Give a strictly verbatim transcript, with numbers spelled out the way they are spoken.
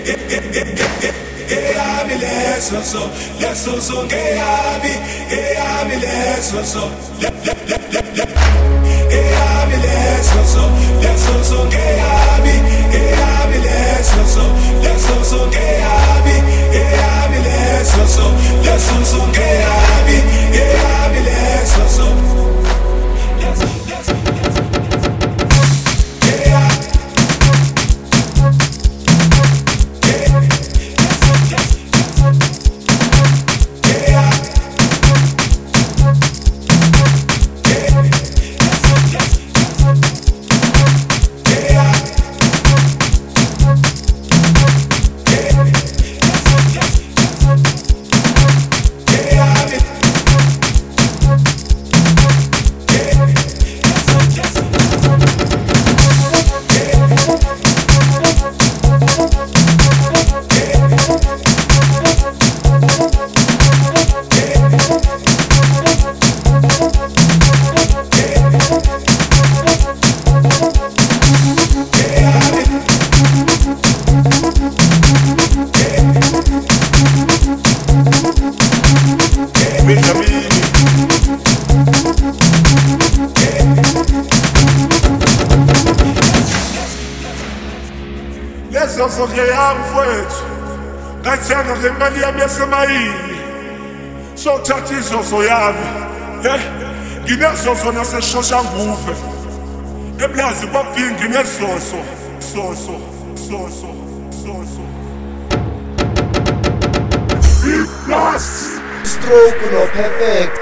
Eyami leso so, leso so eyami, eyami leso so, le le le le le. Eyami leso so, leso so eyami, eyami leso so, leso so eyami, eyami leso so, leso so eyami, eyami leso so. Leso leso leso. Leso songeyami mfowethu, ngayithenga ngemali yami yasemayini. Sothatha izozo yami, eh, nginezozo naseshoshanguve. Eplazi kwafika nginezozo, soso, soso, soso. Stroke no perfect.